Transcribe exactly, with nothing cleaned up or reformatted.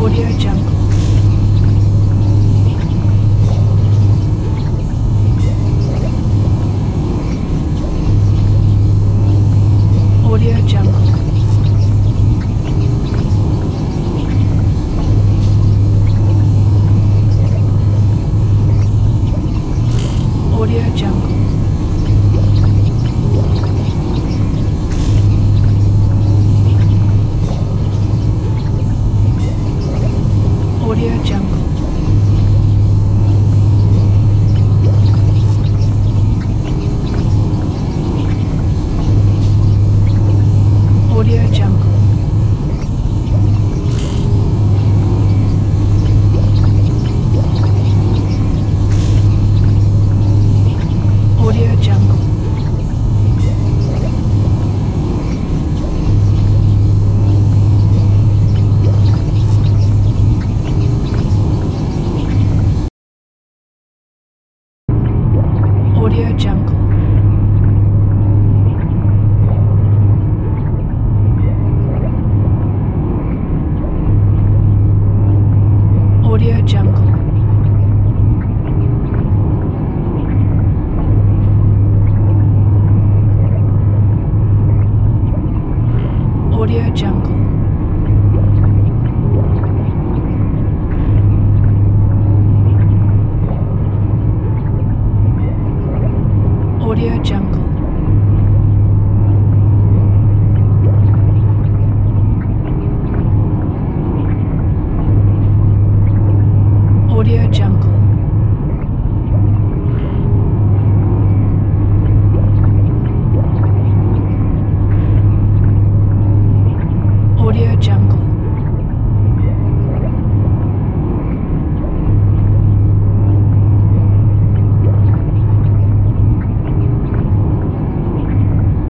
Audio Jungle. Audio Jungle. Audio Jungle. Audio Jungle. Audio Jungle. Audio Jungle. Audio Jungle. Audio Jungle. Audio Jungle. Audio Jungle. Audio Jungle.